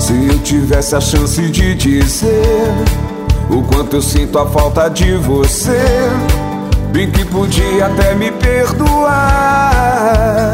Se eu tivesse a chance de dizer o quanto eu sinto a falta de você, bem que podia até me perdoar.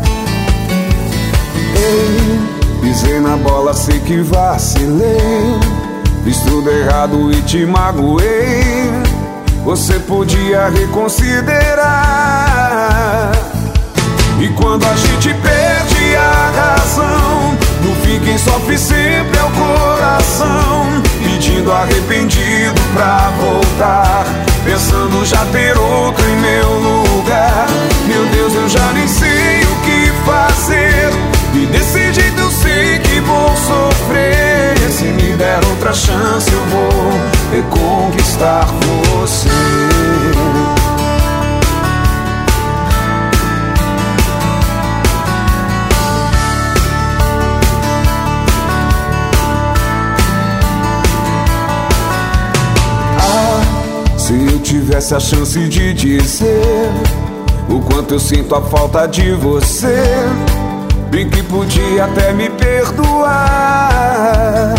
Ei, pisei na bola, sei que vacilei, fiz tudo errado e te magoei. Você podia reconsiderar. E quando a gente perde a razão, no fim quem sofre sempre é o coração, pedindo arrependido pra voltar, pensando já ter outro em meu lugar. Meu Deus, eu já nem sei o que fazer, e desse jeito eu sei que vou sofrer. Se me der outra chance eu vou reconquistar você. Se eu tivesse a chance de dizer o quanto eu sinto a falta de você, bem que podia até me perdoar.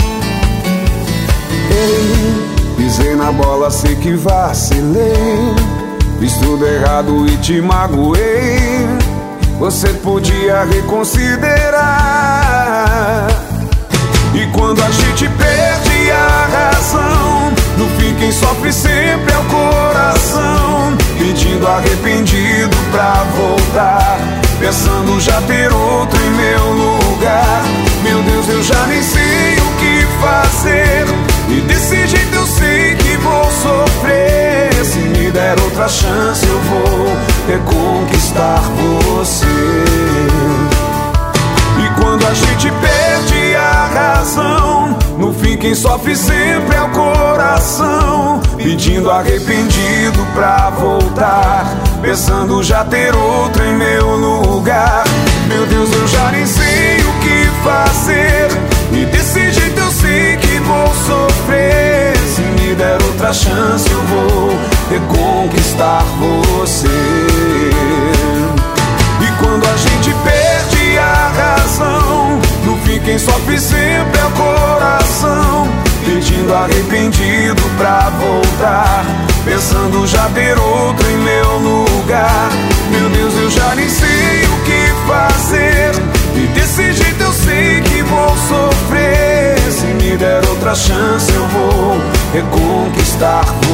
Ei, pisei na bola, sei que vacilei, fiz tudo errado e te magoei. Você podia reconsiderar. E quando a gente perde a razão, no fim quem sofre sempre é o coração, pedindo arrependido pra voltar, pensando já ter outro em meu lugar. Meu Deus, eu já nem sei o que fazer, e desse jeito eu sei que vou sofrer. Se me der outra chance eu vou reconquistar você. E quando a gente perde a razão, no fim quem sofre sempre é o coração, pedindo arrependido pra voltar, pensando já ter outro em meu lugar. Meu Deus, eu já nem sei o que fazer, e desse jeito eu sei que vou sofrer. Se me der outra chance eu vou reconquistar você. E quando a gente perde a razão, no fim quem sofre sempre é o coração, pedindo arrependido pra voltar, pensando já ter outro em meu lugar. Meu Deus, eu já nem sei o que fazer, e desse jeito eu sei que vou sofrer. Se me der outra chance eu vou reconquistar você.